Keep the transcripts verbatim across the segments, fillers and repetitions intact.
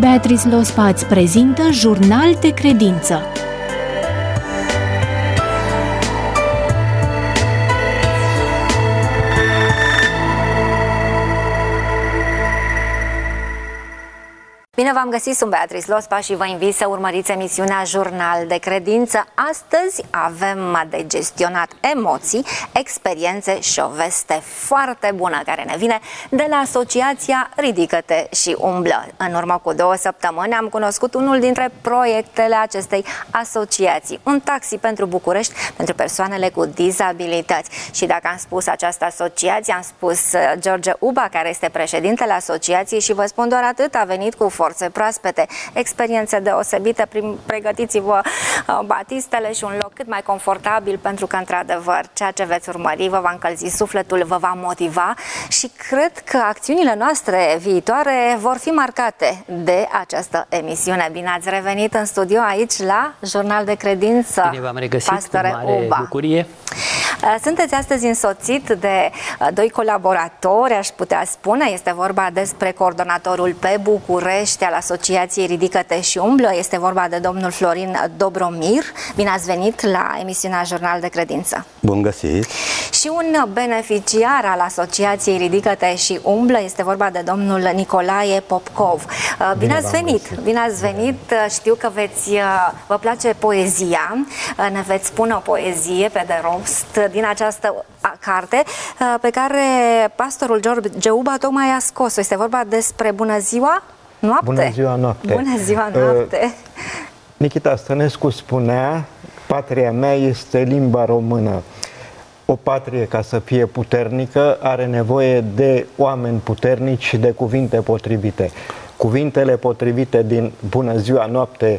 Beatrice Lospa îți prezintă Jurnal de Credință. Bine v-am găsit, sunt Beatrice Lospa și vă invit să urmăriți emisiunea Jurnal de Credință. Astăzi avem de gestionat emoții, experiențe și o veste foarte bună care ne vine de la Asociația Ridică-te și Umblă. În urmă cu două săptămâni am cunoscut unul dintre proiectele acestei asociații, un taxi pentru București pentru persoanele cu dizabilități. Și dacă am spus această asociație, am spus George Uba, care este președintele asociației, și vă spun doar atât, a venit cu forțe proaspete, experiențe deosebite, pregătiți-vă uh, batistele și un loc cât mai confortabil, pentru că, într-adevăr, ceea ce veți urmări vă va încălzi sufletul, vă va motiva și cred că acțiunile noastre viitoare vor fi marcate de această emisiune. Bine ați revenit în studio aici la Jurnal de Credință. Bine v-am regăsit, Pastore cu mare Uba. bucurie. Sunteți astăzi însoțit de doi colaboratori, aș putea spune. Este vorba despre coordonatorul pe București al Asociației Ridică-te și Umblă. Este vorba de domnul Florin Dobromir. Bine ați venit la emisiunea Jurnal de Credință. Bun găsit! Și un beneficiar al Asociației Ridică-te și Umblă, este vorba de domnul Nicolae Popcov. Bine, Bine ați venit! Găsit. Bine ați venit! Știu că veți, vă place poezia. Ne veți spune o poezie pe de rost din această carte pe care pastorul George Uba tocmai a scos-o. Este vorba despre Bună ziua noapte. Bună ziua noapte. Bună ziua noapte. Uh, Nichita Stănescu spunea: patria mea este limba română. O patrie, ca să fie puternică, are nevoie de oameni puternici și de cuvinte potrivite. Cuvintele potrivite din Bună ziua noapte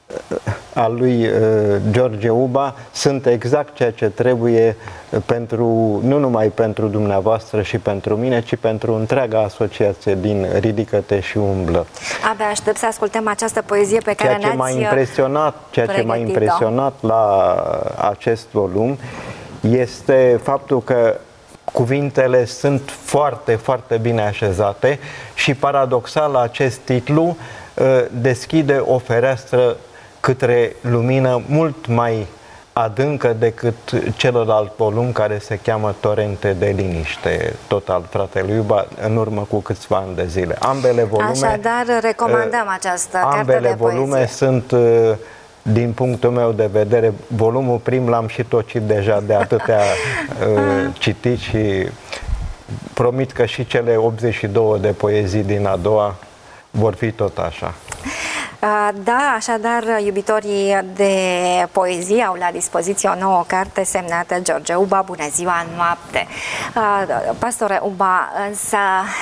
al lui George Uba sunt exact ceea ce trebuie pentru, nu numai pentru dumneavoastră și pentru mine, ci pentru întreaga asociație din Ridică-te și Umblă. Abia aștept să ascultăm această poezie pe care ceea ce m-a impresionat, ceea ce m-a impresionat la acest volum este faptul că cuvintele sunt foarte, foarte bine așezate și, paradoxal, acest titlu deschide o fereastră către lumină mult mai adâncă decât celălalt volum care se cheamă Torente de liniște, tot al fratelui Uba, în urmă cu câțiva ani de zile. Ambele volume, Așadar, recomandăm această carte de ambele volume poezie. Sunt, din punctul meu de vedere, volumul prim l-am și tocit deja de atâtea citit și promit că și cele optzeci și două de poezii din a doua vor fi tot așa. Da, așadar, iubitorii de poezie au la dispoziție o nouă carte semnată George Uba, Bună ziua noapte. Pastore Uba, însă,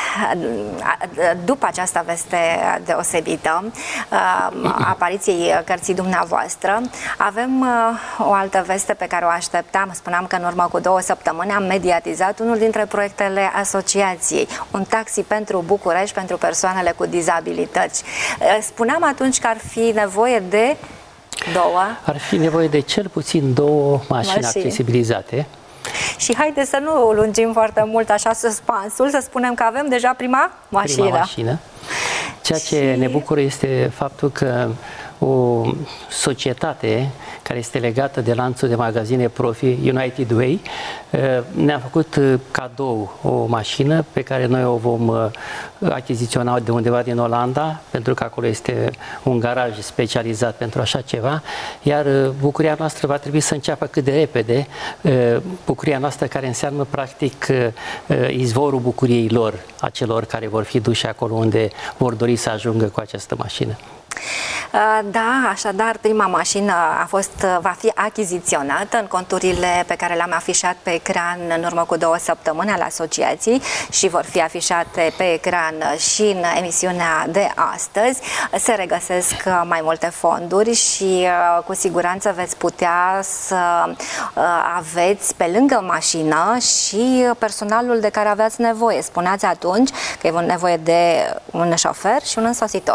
după această veste deosebită, apariției cărții dumneavoastră, avem o altă veste pe care o așteptam. Spuneam că în urmă cu două săptămâni am mediatizat unul dintre proiectele asociației, un taxi pentru București pentru persoanele cu dizabilități. Spuneam atunci că ar fi nevoie de două. Ar fi nevoie de cel puțin două mașini, mașini. accesibilizate. Și haideți să nu lungim foarte mult așa suspansul, să spunem că avem deja prima mașină. Prima mașină. Ceea ce și... ne bucură este faptul că o societate care este legată de lanțul de magazine Profi, United Way, ne-a făcut cadou o mașină pe care noi o vom achiziționa de undeva din Olanda, pentru că acolo este un garaj specializat pentru așa ceva, iar bucuria noastră va trebui să înceapă cât de repede, bucuria noastră care înseamnă practic izvorul bucuriei lor, a celor care vor fi duși acolo unde vor dori să ajungă cu această mașină. Da, așadar, prima mașină a fost, va fi achiziționată în conturile pe care le-am afișat pe ecran în urmă cu două săptămâni al asociației și vor fi afișate pe ecran și în emisiunea de astăzi. Se regăsesc mai multe fonduri și cu siguranță veți putea să aveți pe lângă mașină și personalul de care aveați nevoie. Spuneați atunci că e nevoie de un șofer și un însoțitor.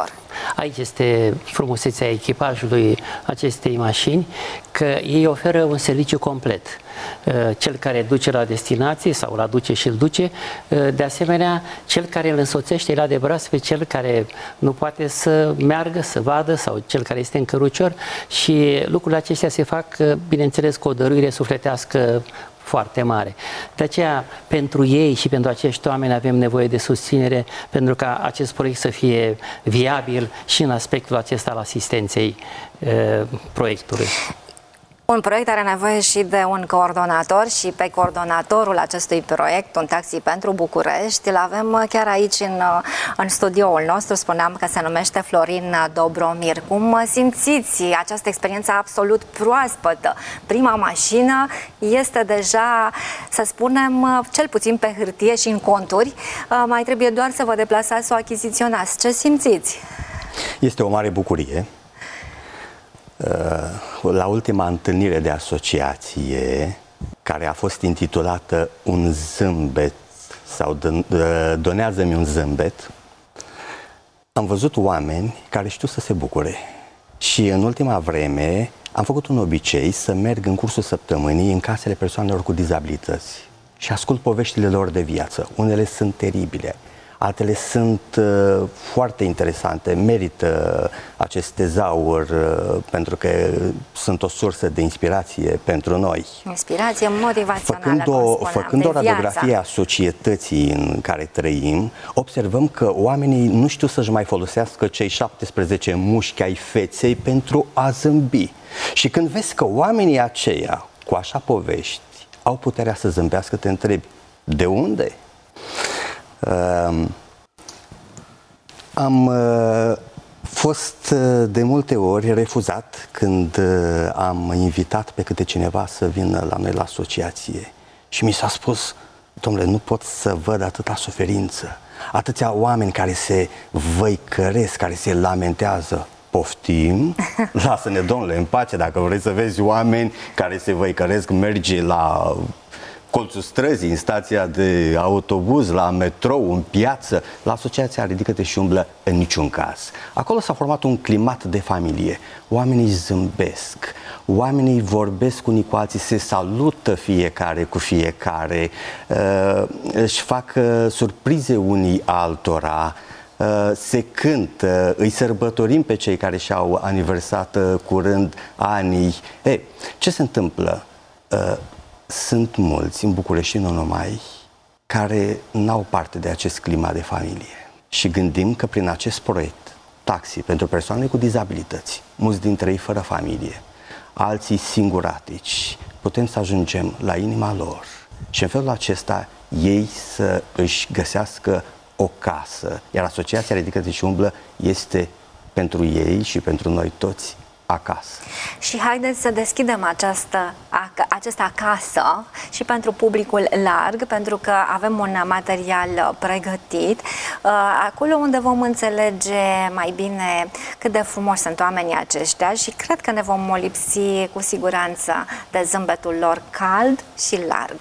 aici este frumusețea echipajului acestei mașini, că ei oferă un serviciu complet. Cel care duce la destinație sau îl aduce și îl duce, de asemenea, cel care îl însoțește la de braț pe cel care nu poate să meargă, să vadă, sau cel care este în cărucior, și lucrurile acestea se fac, bineînțeles, cu o dăruire sufletească foarte mare. De aceea, pentru ei și pentru acești oameni avem nevoie de susținere pentru ca acest proiect să fie viabil și în aspectul acesta al asistenței e, proiectului. Un proiect are nevoie și de un coordonator și pe coordonatorul acestui proiect, un taxi pentru București, îl avem chiar aici în, în studioul nostru, spuneam că se numește Florin Dobromir. Cum simțiți această experiență absolut proaspătă? Prima mașină este deja, să spunem, cel puțin pe hârtie și în conturi, mai trebuie doar să vă deplasați să o achiziționați. Ce simțiți? Este o mare bucurie. La ultima întâlnire de asociație, care a fost intitulată Un zâmbet sau Donează-mi un zâmbet, am văzut oameni care știu să se bucure. Și în ultima vreme am făcut un obicei să merg în cursul săptămânii în casele persoanelor cu dizabilități și ascult poveștile lor de viață. Unele sunt teribile, altele sunt uh, foarte interesante, merită acest tezaur uh, pentru că sunt o sursă de inspirație pentru noi. Inspirație motivațională, Făcând o, spuneam, făcând o radiografie a societății în care trăim, observăm că oamenii nu știu să-și mai folosească cei șaptesprezece mușchi ai feței pentru a zâmbi. Și când vezi că oamenii aceia cu așa povești au puterea să zâmbească, te întrebi, de unde? Uh, am uh, fost uh, de multe ori refuzat când uh, am invitat pe câte cineva să vină la noi la asociație și mi s-a spus, domnule, nu pot să văd atâta suferință, atâția oameni care se văicăresc, care se lamentează. Poftim, lasă-ne, domnule, în pace, dacă vrei să vezi oameni care se văicăresc, merge la colțul străzii, în stația de autobuz, la metrou, în piață, la asociația Ridică-te și umblă, în niciun caz. Acolo s-a format un climat de familie. Oamenii zâmbesc, oamenii vorbesc unii cu alții, se salută fiecare cu fiecare, uh, își fac uh, surprize unii altora, uh, se cântă, îi sărbătorim pe cei care și-au aniversat uh, curând anii. Ei, ce se întâmplă? Uh, Sunt mulți în București și nu numai, care n-au parte de acest climat de familie. Și gândim că prin acest proiect, taxi pentru persoane cu dizabilități, mulți dintre ei fără familie, alții singuratici, putem să ajungem la inima lor și în felul acesta ei să își găsească o casă. Iar Asociația Ridică-te și umblă este pentru ei și pentru noi toți acasă. Și haideți să deschidem această, acest acasă și pentru publicul larg, pentru că avem un material pregătit, acolo unde vom înțelege mai bine cât de frumos sunt oamenii aceștia și cred că ne vom lipsi cu siguranță de zâmbetul lor cald și larg.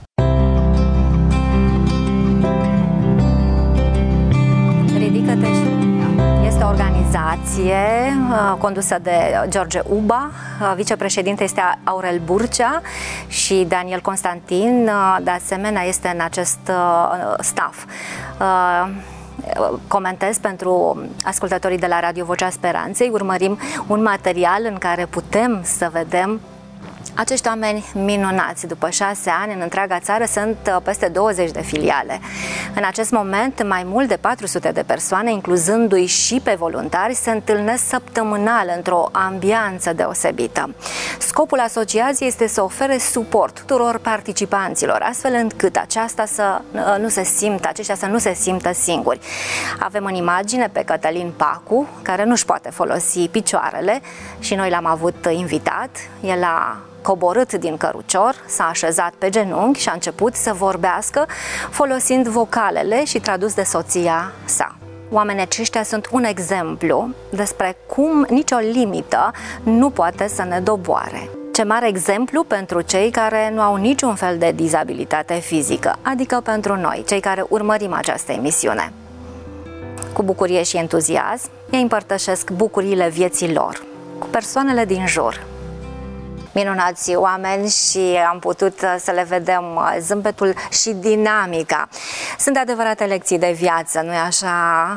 Ridică-te și este o organizație uh, condusă de George Uba, uh, vicepreședinte este Aurel Burcea și Daniel Constantin, uh, de asemenea, este în acest uh, staff. Uh, Comentez pentru ascultătorii de la Radio Vocea Speranței, urmărim un material în care putem să vedem acești oameni minunați. După șase ani, în întreaga țară sunt peste douăzeci de filiale. În acest moment, mai mult de patru sute de persoane, incluzându-i și pe voluntari, se întâlnesc săptămânal într-o ambianță deosebită. Scopul asociației este să ofere suport tuturor participanților, astfel încât aceasta să nu se simtă, aceștia să nu se simtă singuri. Avem în imagine pe Cătălin Pacu, care nu-și poate folosi picioarele și noi l-am avut invitat. El a coborât din cărucior, s-a așezat pe genunchi și a început să vorbească folosind vocalele și tradus de soția sa. Oamenii aceștia sunt un exemplu despre cum nicio limită nu poate să ne doboare. Ce mare exemplu pentru cei care nu au niciun fel de dizabilitate fizică, adică pentru noi, cei care urmărim această emisiune. Cu bucurie și entuziasm, ei împărtășesc bucuriile vieții lor cu persoanele din jur. Minunați oameni și am putut să le vedem zâmbetul și dinamica. Sunt adevărate lecții de viață, nu-i așa,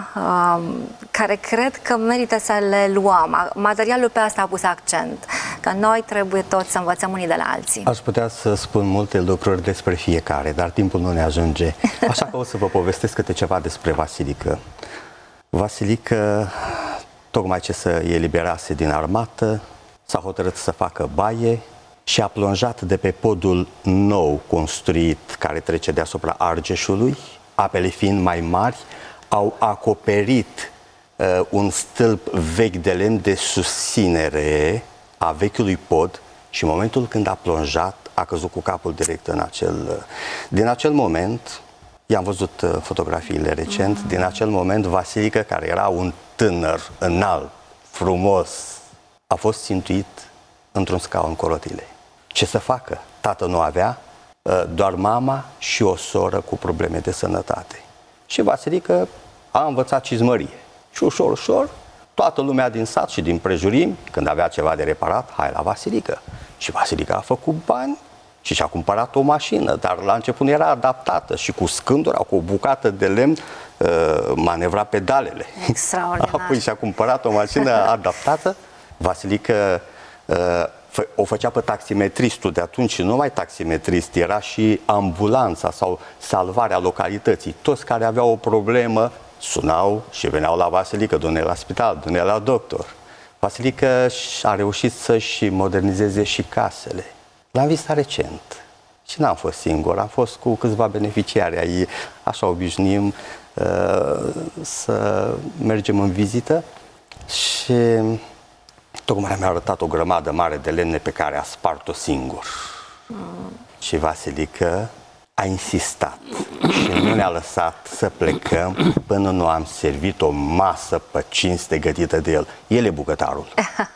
care cred că merită să le luăm. Materialul pe asta a pus accent, că noi trebuie toți să învățăm unii de la alții. Aș putea să spun multe lucruri despre fiecare, dar timpul nu ne ajunge. Așa că o să vă povestesc câte ceva despre Vasilică. Vasilică, tocmai ce se eliberase din armată, s-a hotărât să facă baie și a plonjat de pe podul nou construit care trece deasupra Argeșului. Apele fiind mai mari, au acoperit uh, un stâlp vechi de lemn de susținere a vechiului pod și în momentul când a plonjat, a căzut cu capul direct în acel... Din acel moment, i-am văzut uh, fotografiile recent, mm-hmm. din acel moment Vasilică, care era un tânăr înalt, frumos, a fost țintuit într-un scaun cu rotile. Ce să facă? Tatăl nu avea, doar mama și o soră cu probleme de sănătate. Și Vasilică a învățat cizmărie. Și ușor, ușor, toată lumea din sat și din prejurimi, când avea ceva de reparat, hai la Vasilică. Și Vasilică a făcut bani și și-a cumpărat o mașină, dar la început era adaptată și cu scândura, cu o bucată de lemn, manevra pedalele. Extraordinar. Apoi și-a cumpărat o mașină adaptată. Vasilică uh, fă, o făcea pe taximetristul de atunci și nu numai taximetrist, era și ambulanța sau salvarea localității. Toți care aveau o problemă sunau și veneau la Vasilică, du-ne la spital, du-ne la doctor. Vasilică a reușit să-și modernizeze și casele. L-am vizitat recent și n-am fost singur, am fost cu câțiva beneficiari ai, așa obișnuim uh, să mergem în vizită și tocmai mi-a arătat o grămadă mare de lemne pe care a spart-o singur. Mm. Și Vasilică a insistat și nu ne-a lăsat să plecăm până nu am servit o masă pe cinste gătită de el. El e bucătarul.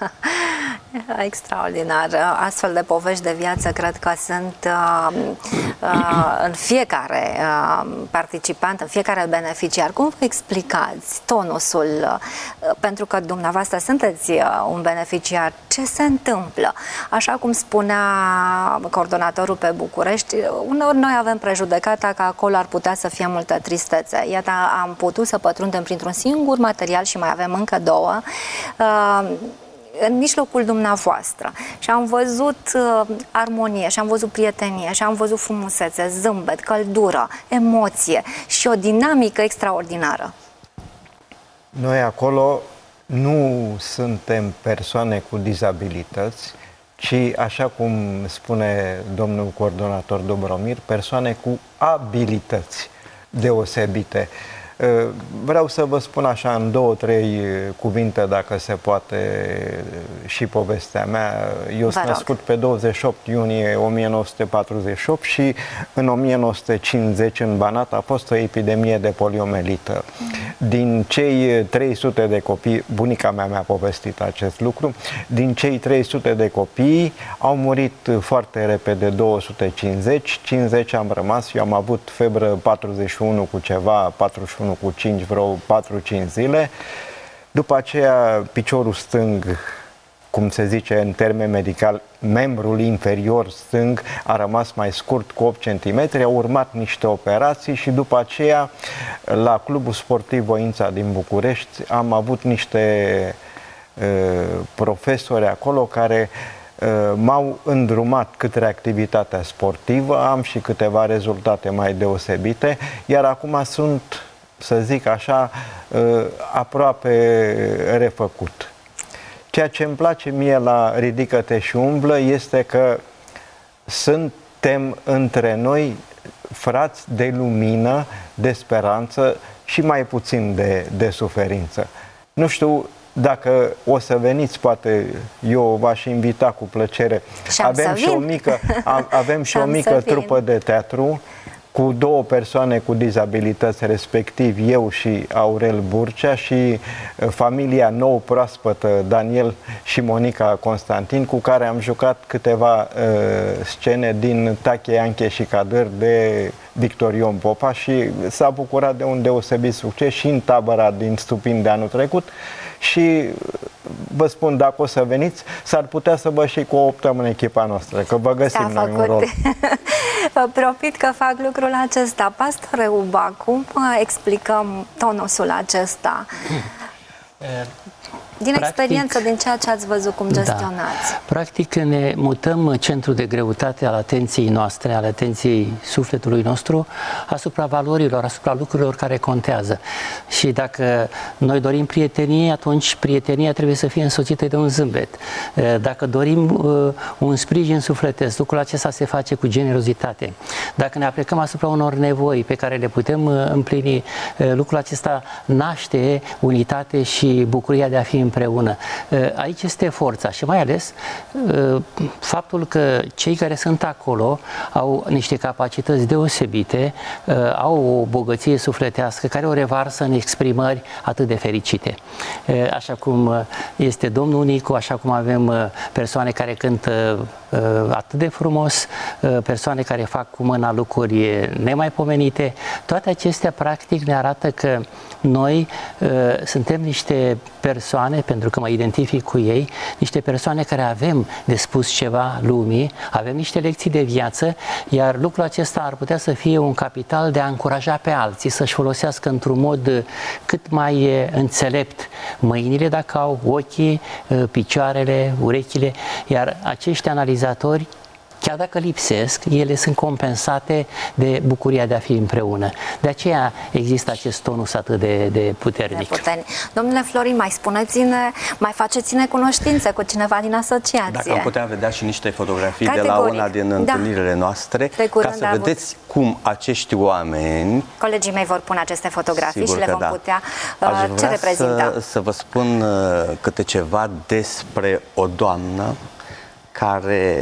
Extraordinar. Astfel de povești de viață cred că sunt uh, uh, în fiecare uh, participant, în fiecare beneficiar. Cum vă explicați tonusul? Uh, pentru că dumneavoastră sunteți uh, un beneficiar. Ce se întâmplă? Așa cum spunea coordonatorul pe București, uneori noi avem prejudecata că acolo ar putea să fie multă tristețe. Iată, am putut să pătrundem printr-un singur material și mai avem încă două. Uh, în mijlocul dumneavoastră și am văzut uh, armonie, și am văzut prietenie, și am văzut frumusețe, zâmbet, căldură, emoție și o dinamică extraordinară. Noi acolo nu suntem persoane cu dizabilități, ci, așa cum spune domnul coordonator Dobromir, persoane cu abilități deosebite. Vreau să vă spun așa în două, trei cuvinte, dacă se poate, și povestea mea. Eu sunt născut pe douăzeci și opt iunie o mie nouă sute patruzeci și opt și în o mie nouă sute cincizeci în Banat a fost o epidemie de poliomelită. Din cei trei sute de copii, bunica mea mi-a povestit acest lucru, din cei trei sute de copii au murit foarte repede două sute cincizeci, cincizeci am rămas, eu am avut febră patruzeci și unu cu ceva, patruzeci și unu cu cinci, vreo patru cinci zile. După aceea, piciorul stâng, cum se zice în termen medical, membrul inferior stâng a rămas mai scurt cu opt centimetri, au urmat niște operații și după aceea la Clubul Sportiv Voința din București am avut niște uh, profesori acolo care uh, m-au îndrumat către activitatea sportivă, am și câteva rezultate mai deosebite, iar acum sunt, să zic așa, aproape refăcut. Ceea ce îmi place mie la Ridică-te și umblă este că suntem între noi frați de lumină, de speranță și mai puțin de, de suferință. Nu știu dacă o să veniți, poate eu v-aș invita cu plăcere. Și avem și o mică, avem și o mică trupă de teatru cu două persoane cu dizabilități, respectiv eu și Aurel Burcea, și familia nou proaspătă, Daniel și Monica Constantin, cu care am jucat câteva uh, scene din Tache, Anche și Cadăr de Victor Ion Popa și s-a bucurat de un deosebit succes și în tabăra din Stupin de anul trecut. Și vă spun, dacă o să veniți, s-ar putea să vă și cooptăm în echipa noastră, că vă găsim noi un rol. Profit că fac lucrul acesta. Pastore Uba, cum explicăm tonusul acesta? Din Practic, experiență, din ceea ce ați văzut, cum gestionați? Da. Practic ne mutăm centrul de greutate al atenției noastre, al atenției sufletului nostru, asupra valorilor, asupra lucrurilor care contează. Și dacă noi dorim prietenie, atunci prietenia trebuie să fie însoțită de un zâmbet. Dacă dorim uh, un sprijin sufletesc, lucrul acesta se face cu generozitate. Dacă ne aplicăm asupra unor nevoi pe care le putem uh, împlini, uh, lucrul acesta naște unitate și bucuria de a fi împreună. Aici este forța și mai ales faptul că cei care sunt acolo au niște capacități deosebite, au o bogăție sufletească care o revarsă în exprimări atât de fericite. Așa cum este domnul Nicu, așa cum avem persoane care cântă atât de frumos, persoane care fac cu mâna lucruri nemaipomenite, toate acestea practic ne arată că noi suntem niște persoane, pentru că mă identific cu ei, niște persoane care avem de spus ceva lumii, avem niște lecții de viață, iar lucrul acesta ar putea să fie un capital de a încuraja pe alții să-și folosească într-un mod cât mai înțelept mâinile, dacă au ochii, picioarele, urechile, iar acești analizatori, chiar dacă lipsesc, ele sunt compensate de bucuria de a fi împreună. De aceea există acest tonus atât de, de puternic. De puternic. Domnule Florin, mai spuneți-ne, mai faceți-ne cunoștință cu cineva din asociație. Dacă am putea vedea și niște fotografii Categoric. de la una din întâlnirile da. noastre, ca să vedeți cum acești oameni... Colegii mei vor pune aceste fotografii Sigur și le vom da. putea... Uh, ce reprezintă? Să, să vă spun uh, câte ceva despre o doamnă care,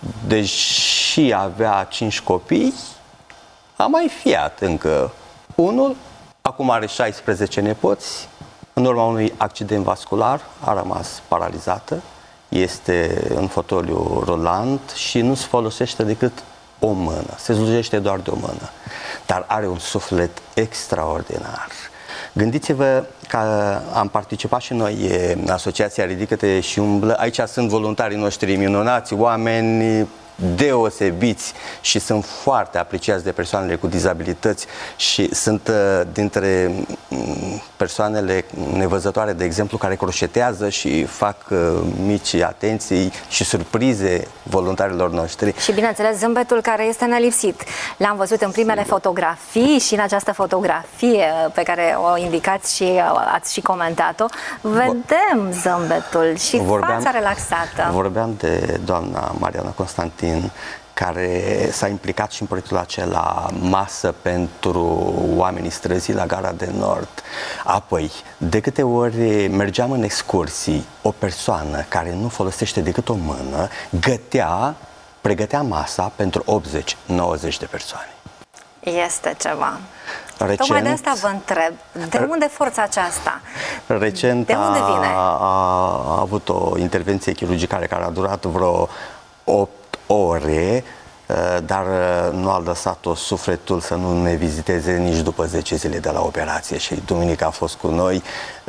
deși avea cinci copii, a mai fiat încă unul, acum are șaisprezece nepoți, în urma unui accident vascular a rămas paralizată, este în fotoliu rulant și nu se folosește decât o mână, se slujește doar de o mână, dar are un suflet extraordinar. Gândiți-vă că am participat și noi în Asociația Ridică-te și Umblă. Aici sunt voluntarii noștri minunați, oameni deosebiți și sunt foarte apreciați de persoanele cu dizabilități și sunt dintre persoanele nevăzătoare, de exemplu, care croșetează și fac mici atenții și surprize voluntarilor noștri. Și bineînțeles zâmbetul care este nelipsit. L-am văzut în primele Sigur. fotografii și în această fotografie pe care o indicați și ați și comentat-o, vedem zâmbetul și vorbeam, fața relaxată. Vorbeam de doamna Mariana Constantin, care s-a implicat și în proiectul acela Masă pentru oamenii străzii la Gara de Nord. Apoi, de câte ori mergeam în excursii, o persoană care nu folosește decât o mână gătea, pregătea masa pentru optzeci nouăzeci de persoane. Este ceva. Recent, Tocmai de asta vă întreb, de unde forța aceasta? Recent de unde vine? A, a avut o intervenție chirurgicală care a durat vreo opt ore, dar nu a lăsat-o sufletul să nu ne viziteze nici după zece zile de la operație și duminică a fost cu noi.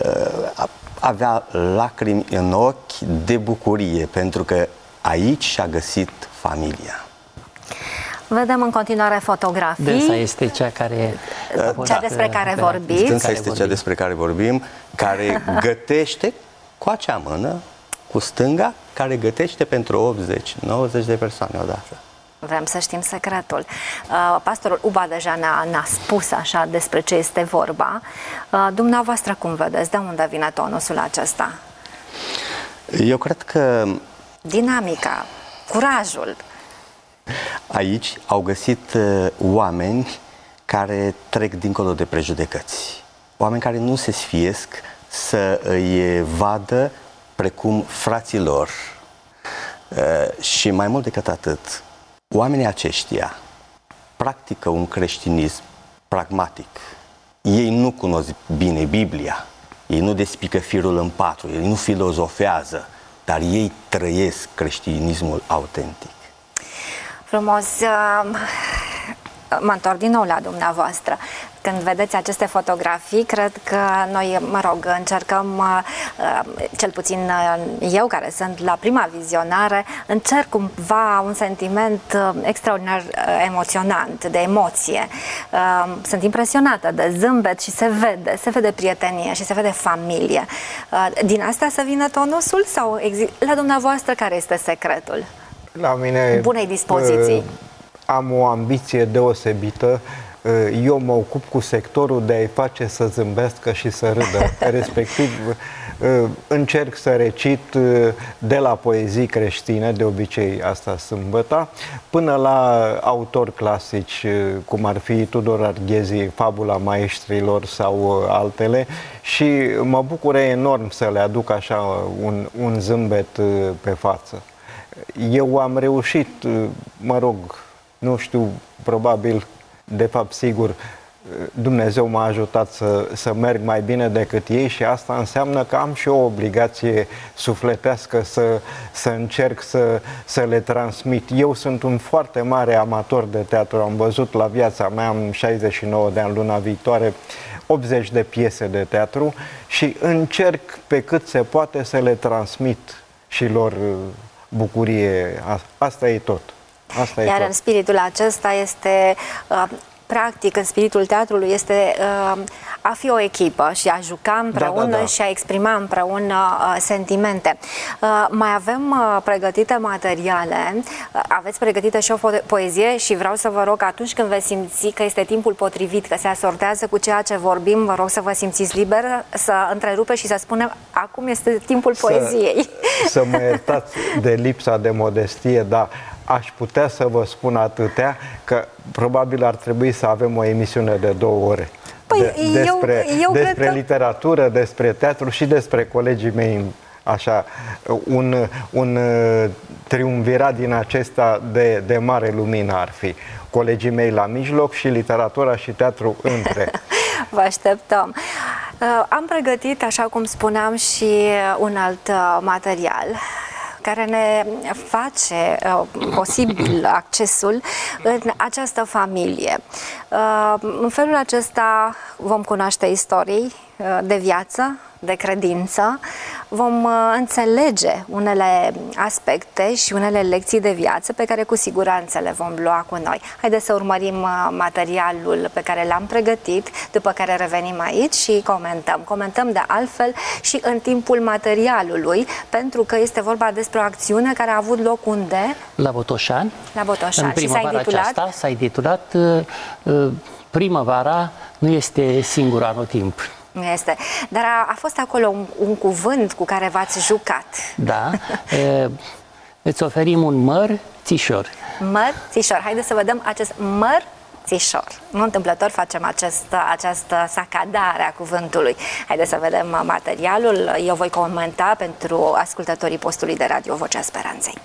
Avea lacrimi în ochi de bucurie pentru că aici și-a găsit familia. Vedem în continuare fotografii. Dânsa este cea care... Cea despre care vorbim. Dânsa este cea despre care vorbim, care gătește cu acea mână, cu stânga, care gătește pentru optzeci nouăzeci de persoane odată. Vrem să știm secretul. Uh, pastorul Uba deja ne-a, ne-a spus așa despre ce este vorba. Uh, dumneavoastră cum vedeți? De unde vine tonusul acesta? Eu cred că... Dinamica, curajul. Aici au găsit uh, oameni care trec dincolo de prejudecăți. Oameni care nu se sfiesc să îi vadă precum fraților. Uh, și mai mult decât atât, oamenii aceștia practică un creștinism pragmatic. Ei nu cunosc bine Biblia, ei nu despică firul în patru, ei nu filozofează, dar ei trăiesc creștinismul autentic. Frumos! Mă întorc din nou la dumneavoastră. Când vedeți aceste fotografii, cred că noi, mă rog, încercăm, cel puțin eu care sunt la prima vizionare, încerc cumva un sentiment extraordinar emoționant, de emoție. Sunt impresionată de zâmbet și se vede, se vede prietenie și se vede familie. Din asta să vină tonusul sau la dumneavoastră care este secretul? La mine bunei dispoziții. Am o ambiție deosebită. Eu mă ocup cu sectorul de a-i face să zâmbească și să râdă. Respectiv, încerc să recit de la poezii creștine, de obicei asta sâmbăta, până la autori clasici, cum ar fi Tudor Arghezi, Fabula Maestrilor sau altele, și mă bucur enorm să le aduc așa un, un zâmbet pe față. Eu am reușit, mă rog, nu știu, probabil, de fapt, sigur, Dumnezeu m-a ajutat să, să merg mai bine decât ei și asta înseamnă că am și o obligație sufletească să, să încerc să, să le transmit. Eu sunt un foarte mare amator de teatru, am văzut la viața mea, am șaizeci și nouă de ani luna viitoare, optzeci de piese de teatru și încerc pe cât se poate să le transmit și lor bucurie. Asta e tot. Asta Iar e tot. În spiritul acesta este, uh, practic, în spiritul teatrului este uh, a fi o echipă și a juca împreună, da, da, da. și a exprima împreună uh, sentimente. Uh, mai avem uh, pregătite materiale, uh, aveți pregătită și o poezie și vreau să vă rog, atunci când veți simți că este timpul potrivit, că se asortează cu ceea ce vorbim, vă rog să vă simțiți liber, să întrerupe și să spunem, acum este timpul poeziei. Să, să mă iertați de lipsa de modestie, dar aș putea să vă spun atâtea că probabil ar trebui să avem o emisiune de două ore. Păi, de, despre eu, eu despre că... literatură, despre teatru și despre colegii mei, așa, un, un triumvirat din acesta de, de mare lumină ar fi. Colegii mei la mijloc și literatura și teatru între. Vă așteptăm. Am pregătit, așa cum spuneam, și un alt material care ne face uh, posibil accesul în această familie. Uh, în felul acesta vom cunoaște istorii uh, de viață, de credință, vom uh, înțelege unele aspecte și unele lecții de viață pe care cu siguranță le vom lua cu noi. Haideți să urmărim uh, materialul pe care l-am pregătit, după care revenim aici și comentăm. Comentăm de altfel și în timpul materialului, pentru că este vorba despre o acțiune care a avut loc unde? La Botoșani. La Botoșani. În primăvara aceasta s-a intitulat uh, uh, Primăvara nu este singur anotimp. Nu este. Dar a, a fost acolo un, un cuvânt cu care v-ați jucat. Da. E, îți oferim un mărțișor. Mărțișor. Haideți să vedem acest mărțișor. Nu întâmplător facem acest, această sacadare a cuvântului. Haideți să vedem materialul. Eu voi comenta pentru ascultătorii postului de radio Vocea Speranței.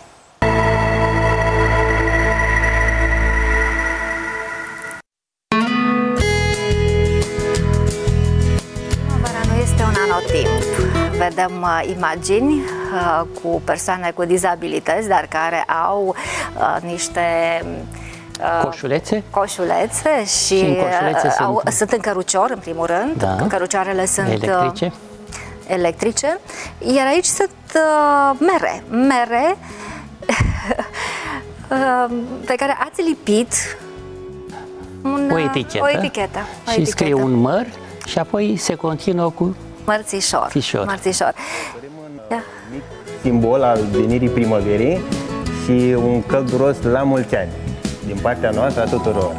Timp. Vedem uh, imagini uh, cu persoane cu dizabilități, dar care au uh, niște uh, coșulețe. coșulețe și, și în coșulețe uh, au, sunt... sunt în cărucior, în primul rând. Da. Cărucioarele sunt electrice. Uh, electrice. Iar aici sunt uh, mere. Mere uh, pe care ați lipit una, o etichetă, o etichetă o și etichetă. Scrie un măr și apoi se continuă cu Mărțișor. Mărțișor. Mărțișor. Da. Mic simbol al venirii primăverii și un călduros la mulți ani din partea noastră a tuturor.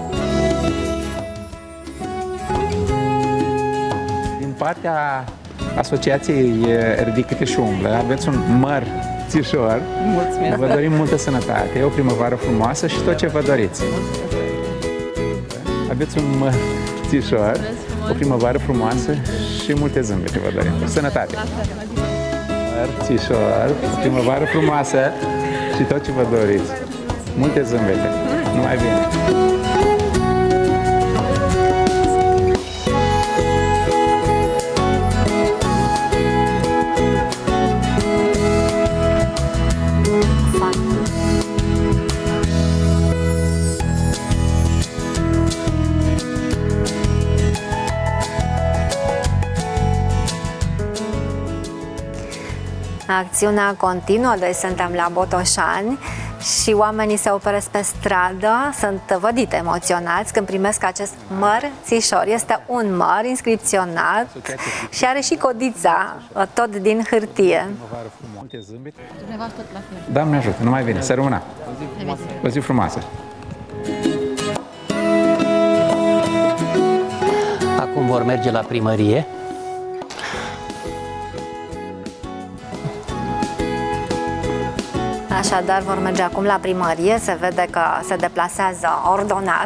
Din partea Asociației Ridică-te și umblă aveți un mărțișor. Mulțumesc. Vă dorim multă sănătate, o primăvară frumoasă și tot ce vă doriți. Aveți un mărțișor, o primăvară frumoasă și multe zâmbete vă dorim. Sănătate! Mărțișor, o primăvară frumoasă și tot ce vă doriți. Multe zâmbete. Numai bine! Acțiunea continuă, deci suntem la Botoșani și oamenii se opresc pe stradă, sunt vădite emoționați când primesc acest mărțișor. Este un măr inscripționat și are și codița, tot din hârtie. Doamne ajută, nu mai vine, să rămână. O zi frumoasă. Acum vor merge la primărie. Așadar, vor merge acum la primărie, se vede că se deplasează ordonat.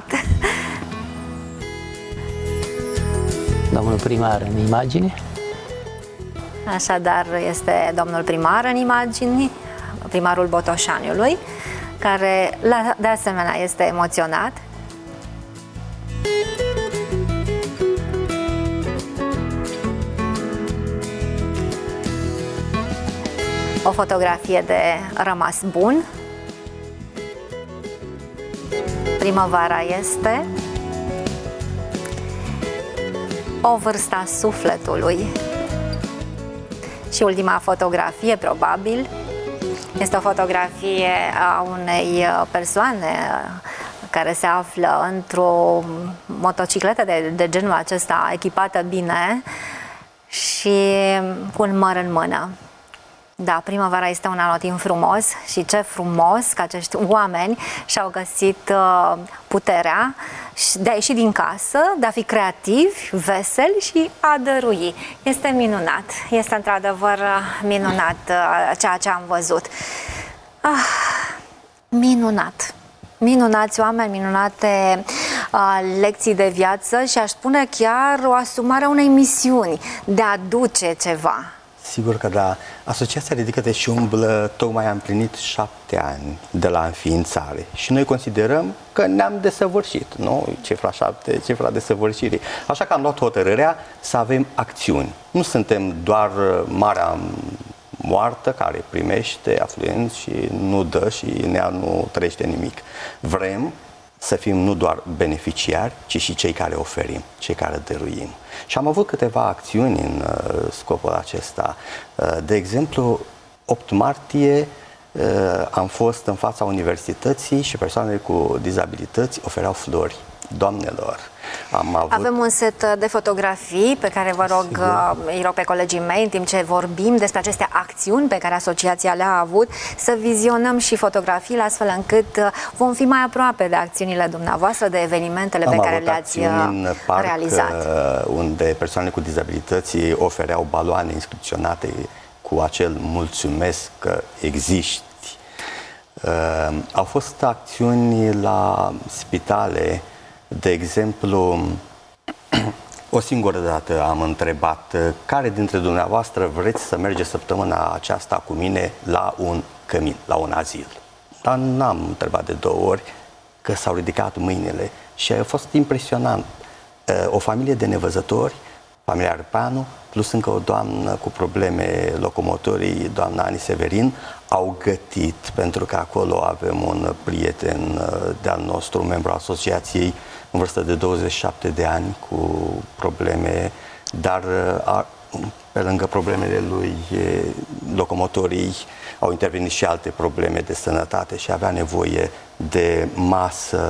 Domnul primar în imagine. Așadar, este domnul primar în imagini, primarul Botoșaniului, care de asemenea este emoționat. O fotografie de rămas bun. Primăvara este. O vârstă a sufletului. Și ultima fotografie, probabil, este o fotografie a unei persoane care se află într-o motocicletă de, de genul acesta, echipată bine și cu un măr în mână. Da, primăvara este un anotimp frumos și ce frumos că acești oameni și-au găsit uh, puterea de a ieși din casă, de a fi creativi, veseli și a dărui. Este minunat, este într-adevăr minunat uh, ceea ce am văzut. Ah, minunat! Minunați oameni, minunate uh, lecții de viață și aș spune chiar o asumare a unei misiuni de a duce ceva. Sigur că da. Asociația Ridică-te și Umblă tocmai a împlinit șapte ani de la înființare și noi considerăm că ne-am desăvârșit, nu? Cifra șapte, cifra desăvârșirii. Așa că am luat hotărârea să avem acțiuni. Nu suntem doar Marea Moartă care primește afluenți și nu dă și nea nu trăiește nimic. Vrem să fim nu doar beneficiari, ci și cei care oferim, cei care dăruim. Și am avut câteva acțiuni în uh, scopul acesta. Uh, de exemplu, opt martie uh, am fost în fața universității și persoanele cu dizabilități ofereau flori. Doamnelor, am avut... Avem un set de fotografii pe care vă rog, Sigur. îi rog pe colegii mei, în timp ce vorbim despre aceste acțiuni pe care asociația le-a avut, să vizionăm și fotografiile astfel încât vom fi mai aproape de acțiunile dumneavoastră, de evenimentele am pe care le-ați realizat. Unde persoanele cu dizabilități ofereau baloane inscripționate cu acel mulțumesc că existi. Uh, au fost acțiuni la spitale. De exemplu, o singură dată am întrebat care dintre dumneavoastră vreți să mergeți săptămâna aceasta cu mine la un cămin, la un azil. Dar n-am întrebat de două ori, că s-au ridicat mâinile și a fost impresionant. O familie de nevăzători, familia Arpanu, plus încă o doamnă cu probleme locomotorii, doamna Ani Severin, au gătit, pentru că acolo avem un prieten de-al nostru, membru al asociației, în vârstă de douăzeci și șapte de ani, cu probleme, dar a, pe lângă problemele lui locomotorii au intervenit și alte probleme de sănătate și avea nevoie de masă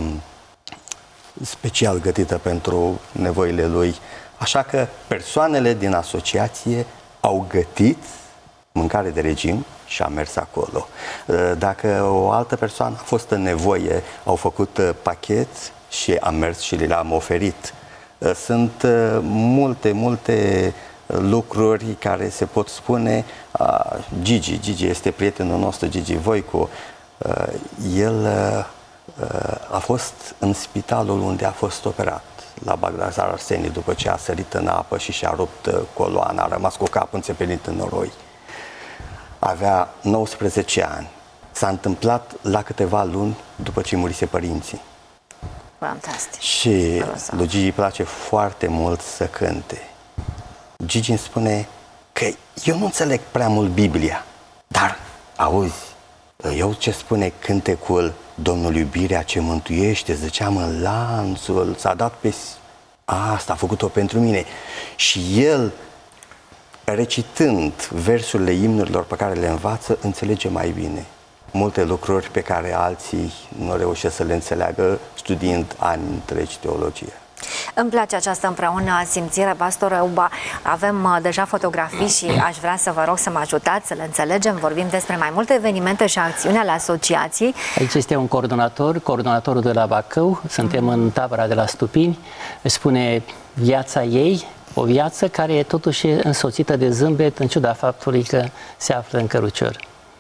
special gătită pentru nevoile lui. Așa că persoanele din asociație au gătit mâncare de regim și a mers acolo. Dacă o altă persoană a fost în nevoie, au făcut pachet și am mers și le-am oferit. Sunt multe, multe lucruri care se pot spune. Gigi, Gigi este prietenul nostru, Gigi Voicu. El a fost în spitalul unde a fost operat, la Bagdasar Arseni, după ce a sărit în apă și și-a rupt coloana, a rămas cu capul înțepenit în noroi. Avea nouăsprezece ani. S-a întâmplat la câteva luni după ce murise părinții. Fantastic. Și lui Gigi îi place foarte mult să cânte. Gigi îmi spune că eu nu înțeleg prea mult Biblia, dar, auzi, eu ce spune cântecul Domnul iubirea ce mântuiește, ziceam în lanțul, s-a dat pe... Asta a făcut-o pentru mine. Și el recitând versurile imnurilor pe care le învață, înțelege mai bine multe lucruri pe care alții nu reușesc să le înțeleagă studiind ani întregi teologie. Îmi place această împreună simțire, pastor Euba. Avem uh, deja fotografii și aș vrea să vă rog să mă ajutați să le înțelegem. Vorbim despre mai multe evenimente și acțiuni ale asociației. Aici este un coordonator, coordonatorul de la Bacău. Suntem mm. în tabăra de la Stupini. Spune viața ei, o viață care e totuși însoțită de zâmbet, în ciuda faptului că se află în cărucior.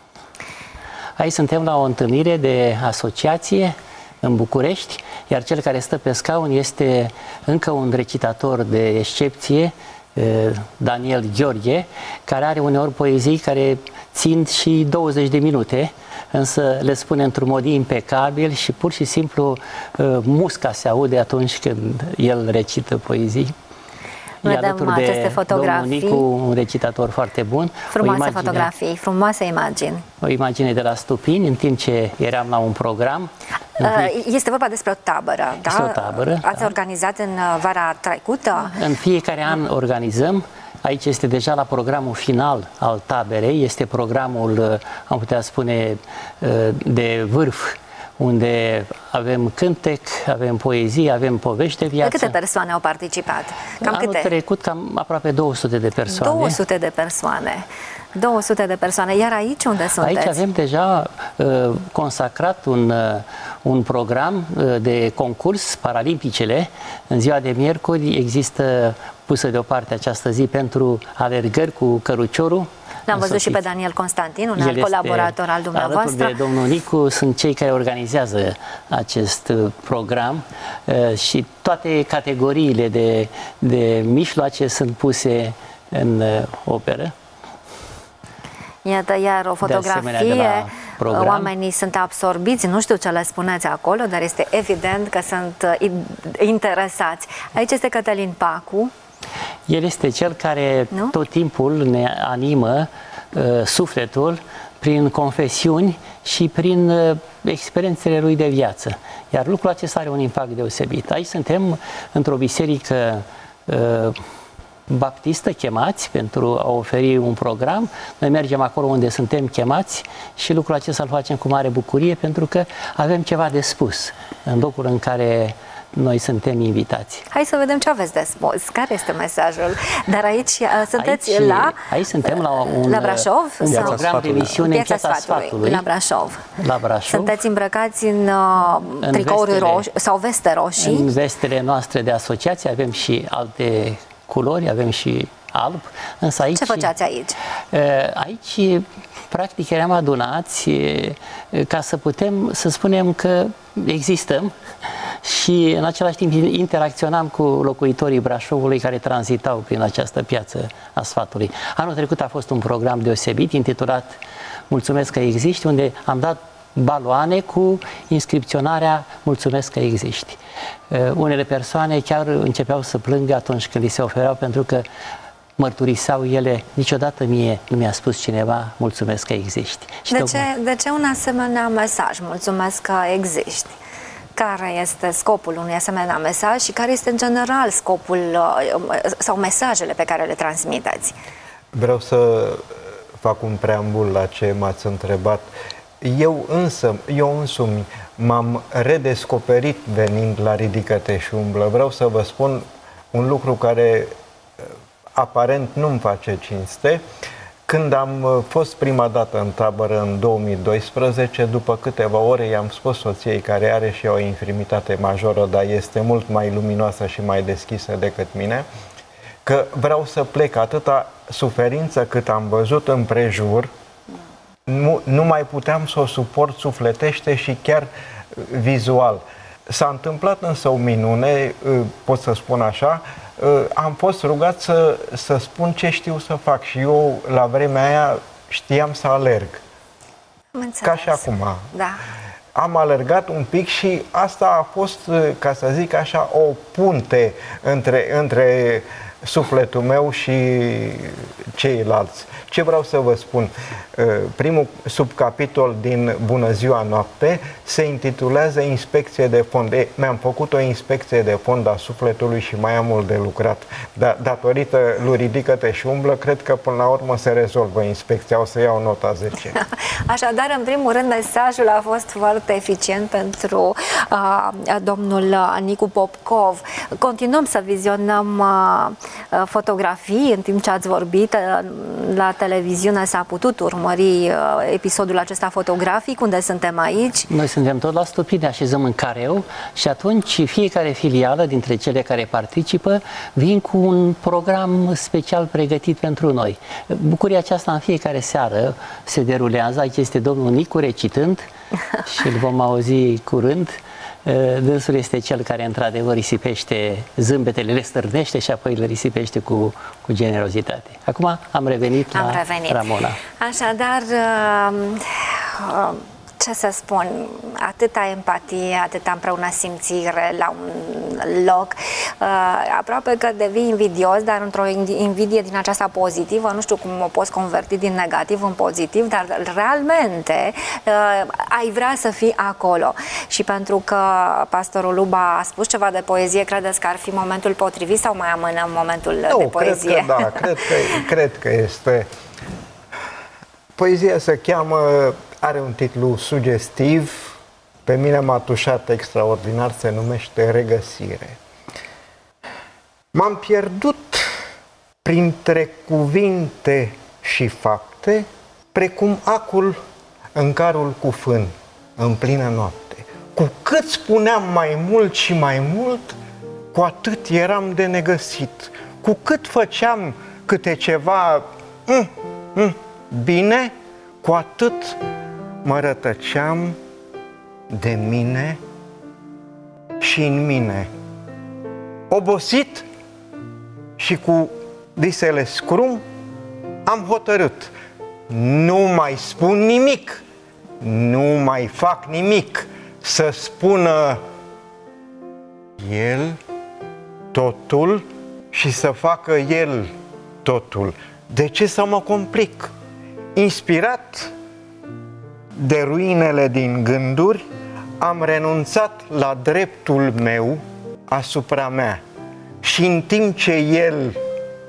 Aici suntem la o întâlnire de asociație în București, iar cel care stă pe scaun este încă un recitator de excepție, Daniel Gheorghe, care are uneori poezii care țin și douăzeci de minute, însă le spune într-un mod impecabil și pur și simplu musca se aude atunci când el recită poezii. Vedem aceste fotografii. Nicu, un recitator foarte bun. Frumoase imagine, fotografii, frumoase imagini. O imagine de la Stupini, în timp ce eram la un program. Este vorba despre o tabără, da? Este o tabără. Ați da. organizat în vara trecută? În fiecare an organizăm. Aici este deja la programul final al taberei. Este programul, am putea spune, de vârf, unde avem cântec, avem poezie, avem povești de viață. De câte persoane au participat? Cam Anul câte? trecut, cam aproape două sute de persoane. două sute de persoane. două sute de persoane. Iar aici unde sunteți? Aici avem deja uh, consacrat un, uh, un program uh, de concurs, Paralimpicele. În ziua de miercuri există pusă deoparte această zi pentru alergări cu căruciorul. L-am văzut și pe Daniel Constantin, un alt colaborator al dumneavoastră. Alături de domnul Nicu sunt cei care organizează acest program și toate categoriile de, de mijloace sunt puse în operă. Iată, iar o fotografie, oamenii sunt absorbiți, nu știu ce le spuneți acolo, dar este evident că sunt interesați. Aici este Cătălin Pacu. El este cel care nu? tot timpul ne animă uh, sufletul prin confesiuni și prin uh, experiențele lui de viață. Iar lucrul acesta are un impact deosebit. Aici suntem într-o biserică uh, baptistă, chemați pentru a oferi un program. Noi mergem acolo unde suntem chemați și lucrul acesta îl facem cu mare bucurie pentru că avem ceva de spus în locul în care noi suntem invitați. Hai să vedem ce aveți de spus. Care este mesajul? Dar aici sunteți aici, la... Aici suntem la un, la Brașov? un program de emisiune în Piața Sfatului, Sfatului. La Brașov. La Brașov. Sunteți îmbrăcați în, în tricouri roșii sau veste roșii? În vestele noastre de asociație avem și alte culori, avem și alb. Însă aici, ce făceați aici? Aici, practic, eram adunați ca să putem să spunem că existăm și în același timp interacționam cu locuitorii Brașovului care tranzitau prin această piață a Sfatului. Anul trecut a fost un program deosebit intitulat Mulțumesc că existi, unde am dat baloane cu inscripționarea Mulțumesc că existi. Unele persoane chiar începeau să plângă atunci când li se oferau, pentru că mărturiseau ele, niciodată mie nu mi-a spus cineva mulțumesc că existi. Și de, tocmai... ce, de ce un asemenea mesaj, mulțumesc că existi? Care este scopul unui asemenea mesaj și care este în general scopul sau mesajele pe care le transmiteți? Vreau să fac un preambul la ce m-ați întrebat. Eu însă, eu însumi m-am redescoperit venind la Ridică-te și umblă. Vreau să vă spun un lucru care aparent nu-mi face cinste. Când am fost prima dată în tabără în două mii doisprezece, după câteva ore i-am spus soției, care are și o infirmitate majoră, dar este mult mai luminoasă și mai deschisă decât mine, că vreau să plec. Atâta suferință cât am văzut împrejur, nu, nu mai puteam să o suport sufletește și chiar vizual. S-a întâmplat însă o minune, pot să spun așa, am fost rugat să, să spun ce știu să fac și eu la vremea aia știam să alerg. Ca și acum. Da. Am alergat un pic și asta a fost, ca să zic așa, o punte între, între sufletul meu și ceilalți. Ce vreau să vă spun? Primul subcapitol din Bună ziua noapte se intitulează Inspecție de fond. E, mi-am făcut o inspecție de fond a sufletului și mai am mult de lucrat. Dar datorită lui Ridică-te și umblă, cred că până la urmă se rezolvă inspecția. O să iau nota zece. Așadar, în primul rând, mesajul a fost foarte eficient pentru uh, domnul Nicu Popcov. Continuăm să vizionăm uh, fotografii în timp ce ați vorbit. Uh, la televiziune s-a putut urmări uh, episodul acesta fotografic. Unde suntem aici? Noi suntem tot la Stupii, ne așezăm în careu și atunci fiecare filială dintre cele care participă vin cu un program special pregătit pentru noi. Bucuria aceasta în fiecare seară se derulează. Aici este domnul Nicu recitând și îl vom auzi curând. Dânsul este cel care într-adevăr risipește zâmbetele, le stârnește și apoi le risipește cu, cu generozitate. Acum am revenit am la revenit. Ramona. Așadar, uh, uh, ce să spun, atâta empatie, atâta împreună simțire la un loc, uh, aproape că devii invidios, dar într-o invidie din aceasta pozitivă, nu știu cum o poți converti din negativ în pozitiv, dar realmente uh, ai vrea să fii acolo. Și pentru că pastorul Luba a spus ceva de poezie, credeți că ar fi momentul potrivit sau mai amânăm momentul nu, de poezie? Cred că da, cred că, cred că este. Poezia se cheamă, are un titlu sugestiv, pe mine m-a tușat extraordinar, se numește Regăsire. M-am pierdut printre cuvinte și fapte, precum acul în carul cu fân, în plină noapte. Cu cât spuneam mai mult și mai mult, cu atât eram de negăsit. Cu cât făceam câte ceva mm, mm, bine, cu atât mă rătăceam de mine și în mine. Obosit și cu visele scrum, am hotărât. Nu mai spun nimic, nu mai fac nimic, să spună el totul și să facă el totul. De ce să mă complic? Inspirat de ruinele din gânduri, am renunțat la dreptul meu asupra mea. Și în timp ce el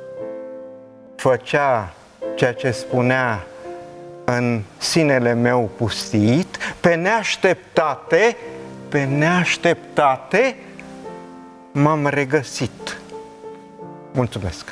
făcea ceea ce spunea în sinele meu pustiit, pe neașteptate, pe neașteptate m-am regăsit. Mulțumesc!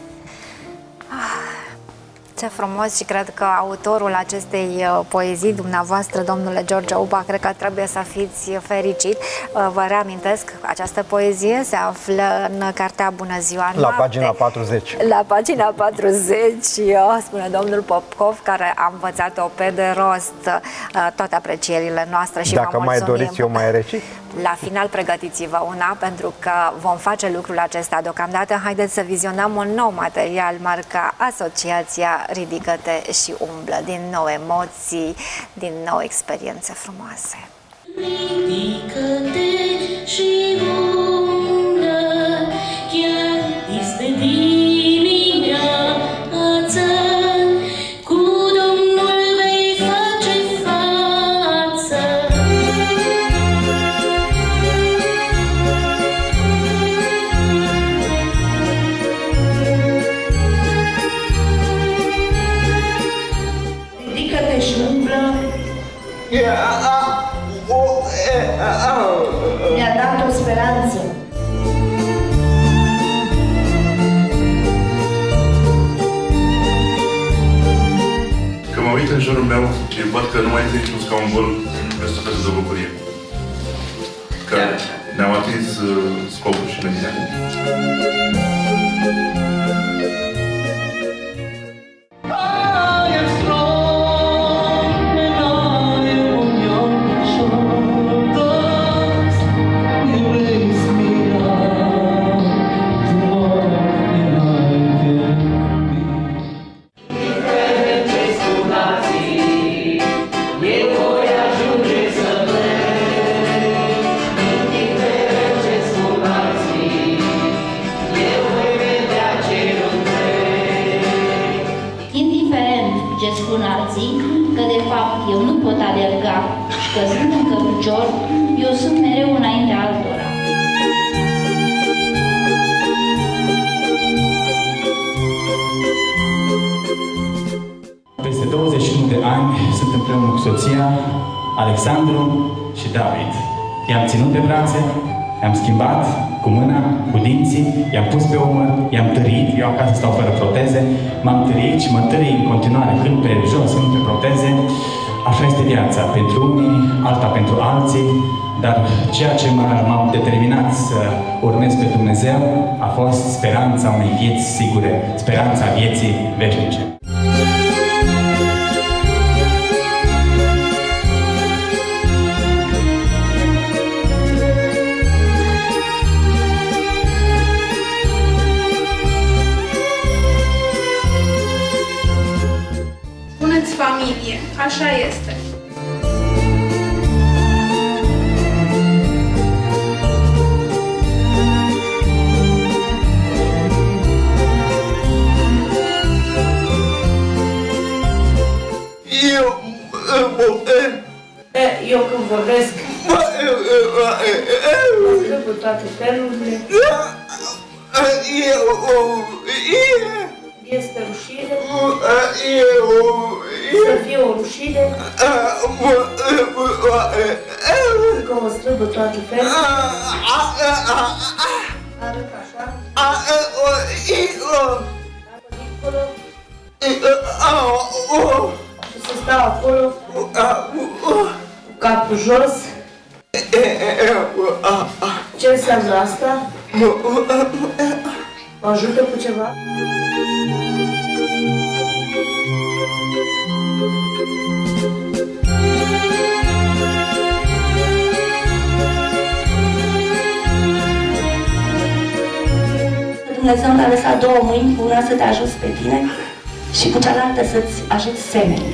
Ce frumos, și cred că autorul acestei poezii, dumneavoastră, domnule George Uba, cred că trebuie să fiți fericit. Vă reamintesc, această poezie se află în cartea Bună ziua noapte. La pagina patruzeci. La pagina patruzeci, spune domnul Popcov, care a învățat-o pe de rost, toate aprecierile noastre și dacă vă mai mulțumim. doriți, eu mai recit. La final pregătiți-vă una, pentru că vom face lucrul acesta. Deocamdată, haideți să vizionăm un nou material, marca Asociația Ridică-te și umblă. Din nou emoții, din nou experiențe frumoase. Ridică-te și umblă, chiar este dimineață, cu Domnul vei face față. Ridică-te și umblă. Mi-a dat o speranță. Când mă uit în jurul meu și văd că nu mai este niciun scaun gol, răstupesc de bucurie. Că ne-am atins scopul și menirea. Eu voi vedea eu nu pot alerga și că sunt în cărucior, eu sunt mereu înaintea altora. Peste douăzeci și unu de ani sunt împreună cu soția, Alexandru și David. I-am ținut pe brațe, i-am schimbat cu mâna, cu dinții, i-am pus pe umăr, i-am tărit, eu acasă stau fără proteze, m-am tărit și mă tării în continuare, când pe jos, când pe proteze. Așa este viața, pentru unii, alta pentru alții, dar ceea ce m-am determinat să urmez pe Dumnezeu a fost speranța unei vieți sigure, speranța vieții veșnice. Spuneți familie, așa este. Eu, eu când vorbesc, mă trebuie toate felurile. Este rușine. Să fie o rușine. Că mă strâmbă toate felurile. Arăt așa. Și să stau acolo cu capul jos. Ce înseamnă asta? Mă ajută cu ceva? Dumnezeu mi-a lăsat două mâini, cu una să te ajuți pe tine și cu cealaltă să-ți ajuți semenii.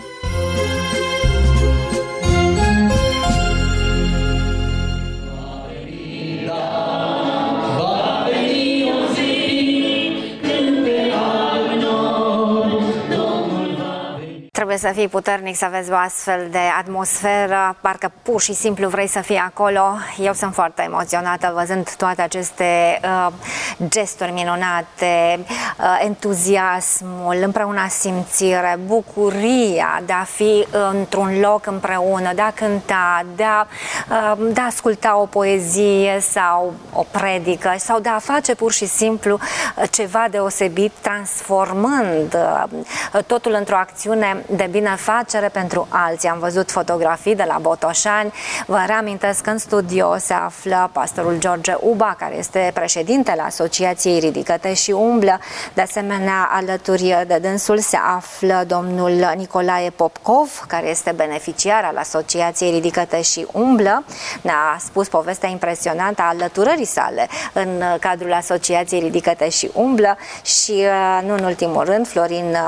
Trebuie să fii puternic să vezi o astfel de atmosferă, parcă pur și simplu vrei să fii acolo. Eu sunt foarte emoționată văzând toate aceste uh, gesturi minunate, uh, entuziasmul, împreună simțire, bucuria de a fi într-un loc împreună, de a cânta, de a, uh, de a asculta o poezie sau o predică sau de a face pur și simplu ceva deosebit, transformând uh, totul într-o acțiune de binefacere pentru alții. Am văzut fotografii de la Botoșani. Vă reamintesc că în studio se află pastorul George Uba, care este președintele Asociației Ridică-te și Umblă. De asemenea, alături de dânsul se află domnul Nicolae Popcov, care este beneficiar al Asociației Ridică-te și Umblă. Ne-a spus povestea impresionantă a alăturării sale în cadrul Asociației Ridică-te și Umblă și, nu în ultimul rând, Florin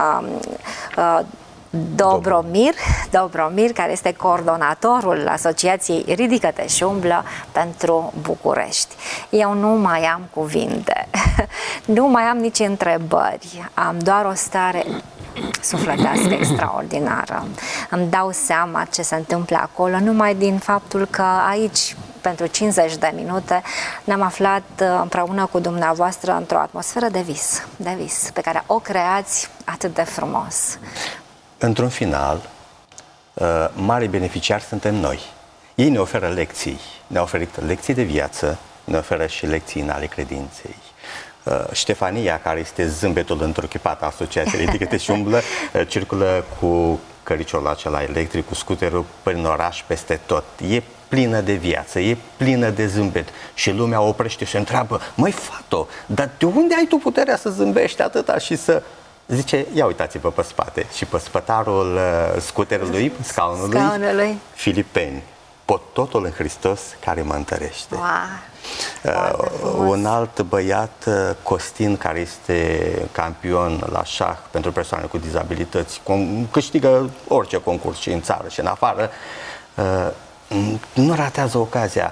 uh, Dobromir, Dobromir, care este coordonatorul Asociației Ridică-te și Umblă pentru București. Eu nu mai am cuvinte, nu mai am nici întrebări, am doar o stare sufletească extraordinară. Îmi dau seama ce se întâmplă acolo numai din faptul că aici, pentru cincizeci de minute, ne-am aflat împreună cu dumneavoastră într-o atmosferă de vis, de vis, pe care o creați atât de frumos. Într-un final, mari beneficiari suntem noi. Ei ne oferă lecții, ne-au oferit lecții de viață, ne oferă și lecții în ale credinței. Ștefania, care este zâmbetul întruchipat a Asociației Ridică-te și Umblă, circulă cu căriciorul acela electric, cu scuterul prin oraș, peste tot. E plină de viață, e plină de zâmbet și lumea oprește și întreabă: măi, fato, dar de unde ai tu puterea să zâmbești atâta și să... Zice, ia uitați-vă pe spate și pe spătarul uh, scuterului, scaunului, scaunului, Filipeni, pot totul în Hristos care mă întărește. Wow. Uh, un alt băiat, uh, Costin, care este campion la șah pentru persoane cu dizabilități, câștigă orice concurs și în țară și în afară, uh, nu ratează ocazia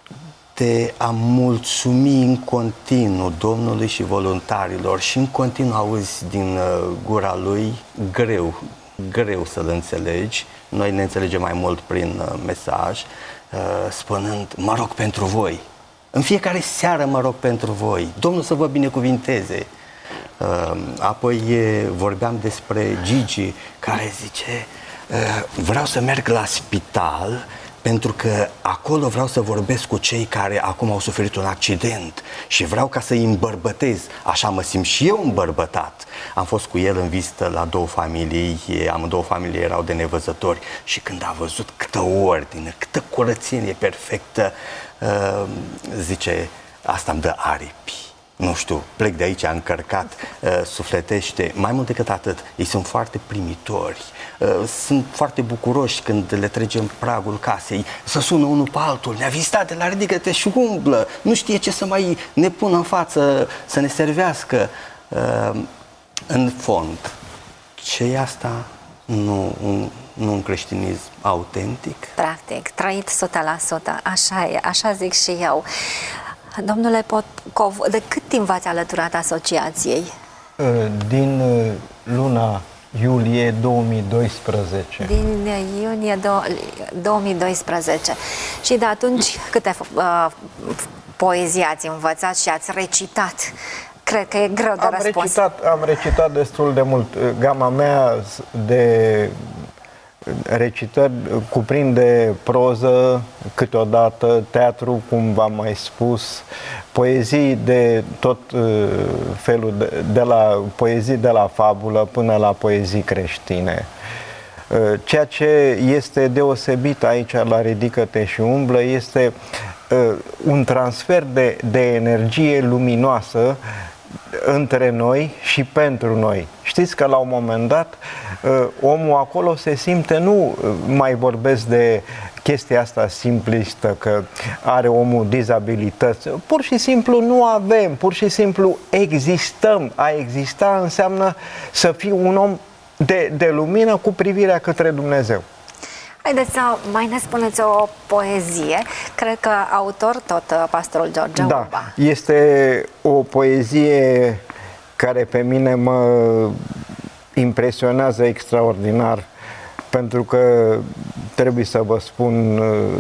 de a mulțumi în continuu Domnului și voluntarilor și în continuu auzi din uh, gura lui greu, greu să-l înțelegi. Noi ne înțelegem mai mult prin uh, mesaj, uh, spunând, mă rog pentru voi. În fiecare seară mă rog pentru voi. Domnul să vă binecuvinteze. Uh, apoi uh, vorbeam despre Gigi, care zice, uh, vreau să merg la spital pentru că acolo vreau să vorbesc cu cei care acum au suferit un accident și vreau ca să îi îmbărbătez. Așa mă simt și eu îmbărbătat. Am fost cu el în vizită la două familii, amândouă familii erau de nevăzători și când a văzut câtă ordine, câtă curățenie perfectă, uh, zice, asta îmi dă aripi. Nu știu, plec de aici încărcat, uh, sufletește. Mai mult decât atât, ei sunt foarte primitori, uh, sunt foarte bucuroși când le trecem pragul casei, să sună unul pe altul, ne-a vizitat de la ridică-te și umblă, nu știe ce să mai ne pună în față, să ne servească. Uh, în fond, ce e asta? Nu un, nu un creștinism autentic? Practic, trăit o sută la sută, așa e, așa zic și eu. Domnule Popcov, de cât timp v-ați alăturat asociației? Din luna iulie două mii doisprezece. Din iunie două mii doisprezece. Și de atunci câte uh, poezii ați învățat și ați recitat? Cred că e greu de am răspuns. Recitat, am recitat destul de mult. Gama mea de recitări cuprinde proză, câteodată teatru, cum v-am mai spus, poezii de tot felul, de, de la poezii de la fabulă până la poezii creștine. Ceea ce este deosebit aici la Ridică-te și umblă este un transfer de, de energie luminoasă între noi și pentru noi. Știți că la un moment dat omul acolo se simte, nu mai vorbesc de chestia asta simplistă că are omul dizabilități, pur și simplu nu avem, pur și simplu existăm. A exista înseamnă să fii un om de, de lumină cu privirea către Dumnezeu. Haideți să mai ne spuneți o poezie. Cred că autor tot pastorul George Da, Urba. este o poezie care pe mine mă impresionează extraordinar, pentru că trebuie să vă spun,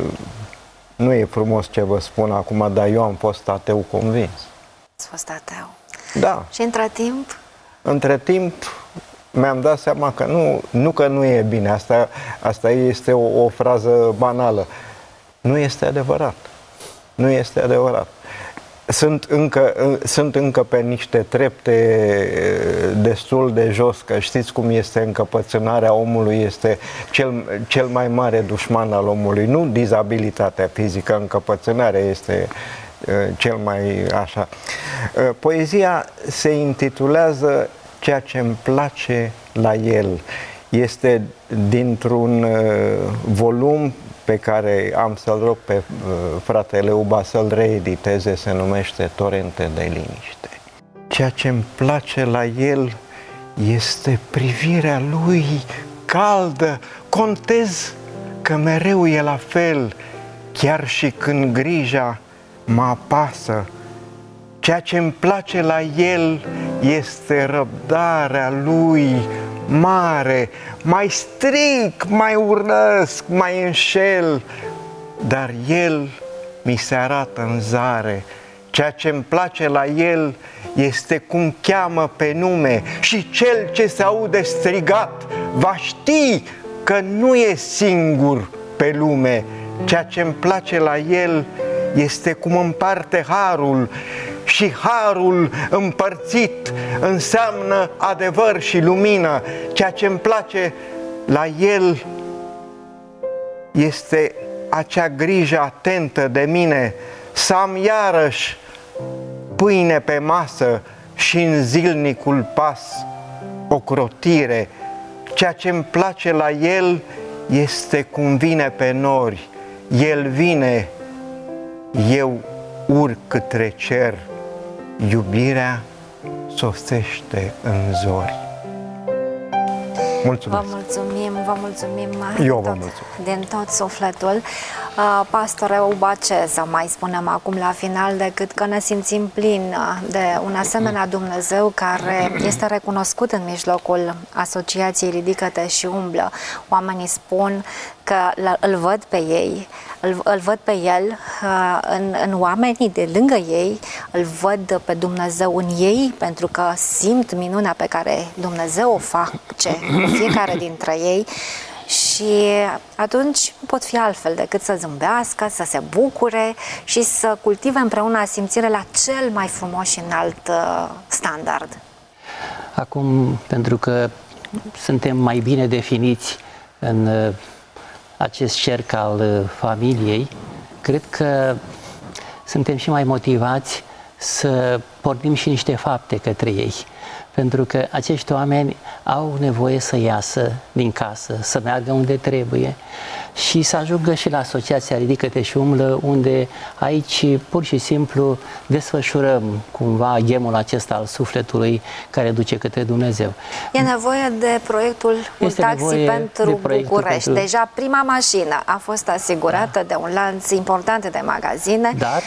nu e frumos ce vă spun acum, dar eu am fost ateu convins. Ați fost ateu. Da. Și între timp? Între timp mi-am dat seama că nu, nu că nu e bine, asta, asta este o, o frază banală. Nu este adevărat. Nu este adevărat. Sunt încă, sunt încă pe niște trepte destul de jos, că știți cum este încăpățânarea omului, este cel, cel mai mare dușman al omului. Nu dizabilitatea fizică, încăpățânarea este cel mai așa. Poezia se intitulează Ceea ce îmi place la el. Este dintr-un uh, volum pe care am să-l rog pe uh, fratele Uba să-l reediteze, se numește Torente de liniște. Ceea ce îmi place la el este privirea lui caldă. Contez că mereu e la fel, chiar și când grija mă apasă. Ceea ce îmi place la el este răbdarea lui mare. Mai stric, mai urăsc, mai înșel, dar el mi se arată în zare. Ceea ce îmi place la el este cum cheamă pe nume și cel ce se aude strigat va ști că nu e singur pe lume. Ceea ce îmi place la el este cum împarte harul și harul împărțit înseamnă adevăr și lumină. Ceea ce îmi place la el este acea grijă atentă de mine, să am iarăși pâine pe masă și în zilnicul pas ocrotire. Ceea ce îmi place la el este cum vine pe nori. El vine, eu urc către cer. Iubirea sosește în zori. Mulțumesc! Vă mulțumim, vă mulțumim Eu vă tot, mulțumesc. din tot sufletul. Pastore Uba, ce să mai spunem acum la final decât că ne simțim plini de un asemenea Dumnezeu care este recunoscut în mijlocul asociației Ridică-te și umblă. Oamenii spun că îl văd pe ei, îl, îl văd pe el în, în oamenii de lângă ei, îl văd pe Dumnezeu în ei, pentru că simt minunea pe care Dumnezeu o face cu fiecare dintre ei. Și atunci nu pot fi altfel decât să zâmbească, să se bucure și să cultive împreună asimțire la cel mai frumos și înalt standard. Acum, pentru că suntem mai bine definiți în acest cerc al familiei, cred că suntem și mai motivați să pornim și niște fapte către ei. Pentru că acești oameni au nevoie să iasă din casă, să meargă unde trebuie și să ajungă și la Asociația Ridică-te și umblă, unde aici pur și simplu desfășurăm cumva ghemul acesta al sufletului care duce către Dumnezeu. E nevoie de proiectul Un taxi pentru București. Pentru... Deja prima mașină a fost asigurată da. de un lanț important de magazine. Dar?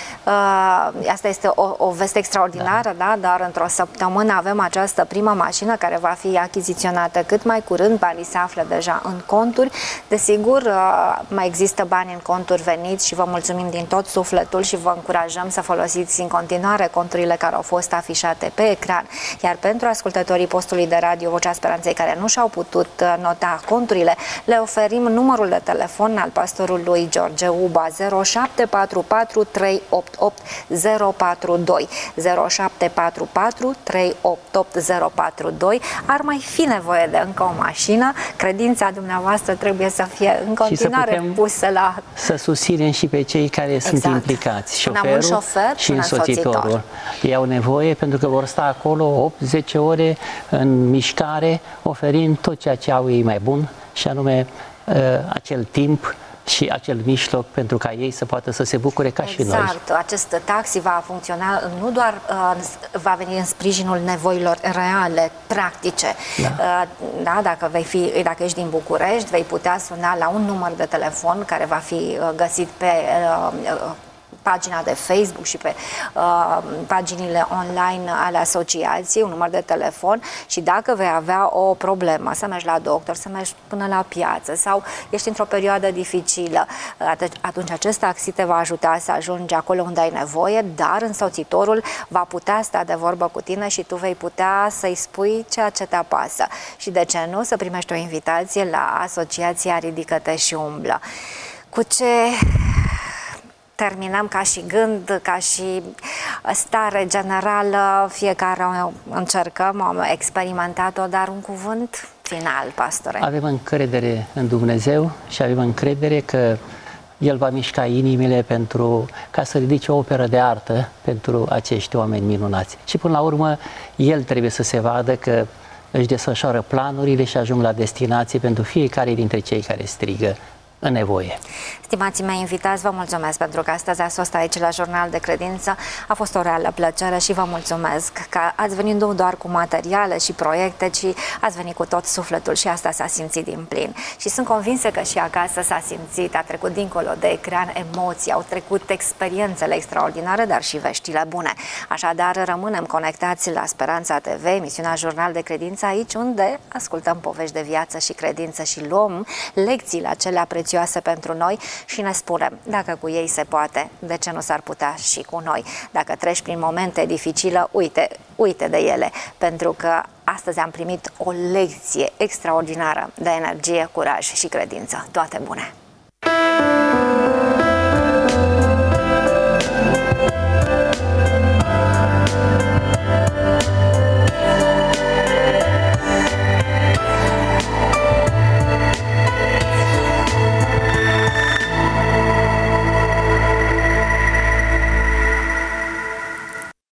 Uh, asta este o, o veste extraordinară, da. Da? Dar într-o săptămână avem această primă mașină care va fi achiziționată cât mai curând. Banii se află deja în conturi. Desigur, uh, mai există bani în conturi veniți și vă mulțumim din tot sufletul și vă încurajăm să folosiți în continuare conturile care au fost afișate pe ecran. Iar pentru ascultătorii postului de radio Vocea Speranței care nu și-au putut nota conturile, le oferim numărul de telefon al pastorului George Uba: zero șapte patru patru trei opt opt zero patru doi zero șapte patru patru trei opt opt zero patru doi. Ar mai fi nevoie de încă o mașină. Credința dumneavoastră trebuie să fie în continuare pusă la... să susținem și pe cei care exact. sunt implicați, șoferul șofer și însoțitorul. Ei au nevoie pentru că vor sta acolo opt zece ore în mișcare, oferind tot ceea ce au ei mai bun, și anume uh, acel timp și acel mijloc pentru ca ei să poată să se bucure ca exact. și noi. Exact. Acest taxi va funcționa, nu doar uh, va veni în sprijinul nevoilor reale, practice. Da. Uh, da, dacă vei fi, dacă ești din București, vei putea suna la un număr de telefon care va fi uh, găsit pe uh, uh, pagina de Facebook și pe uh, paginile online ale asociației, un număr de telefon, și dacă vei avea o problemă, să mergi la doctor, să mergi până la piață sau ești într-o perioadă dificilă, atunci acest taxi te va ajuta să ajungi acolo unde ai nevoie, dar însoțitorul va putea sta de vorbă cu tine și tu vei putea să-i spui ceea ce te apasă. Și de ce nu, să primești o invitație la Asociația Ridică-te și umblă. Cu ce terminăm ca și gând, ca și stare generală, fiecare încercăm, am experimentat-o, dar un cuvânt final, pastore. Avem încredere în Dumnezeu și avem încredere că El va mișca inimile pentru ca să ridice o operă de artă pentru acești oameni minunați. Și până la urmă, El trebuie să se vadă că își desfășoară planurile și ajung la destinație pentru fiecare dintre cei care strigă în nevoie. Stimații mei invitați, vă mulțumesc pentru că astăzi ați fost aici la Jurnal de Credință. A fost o reală plăcere și vă mulțumesc că ați venit nu doar cu materiale și proiecte, ci ați venit cu tot sufletul și asta s-a simțit din plin. Și sunt convinsă că și acasă s-a simțit, a trecut dincolo de ecran emoții, au trecut experiențele extraordinare, dar și veștile bune. Așadar, rămânem conectați la Speranța T V, emisiunea Jurnal de Credință, aici unde ascultăm povești de viață și credință și luăm lecțiile acelea prețioase pentru noi și ne spunem, dacă cu ei se poate, de ce nu s-ar putea și cu noi? Dacă treci prin momente dificile, uite, uite de ele, pentru că astăzi am primit o lecție extraordinară de energie, curaj și credință. Toate bune!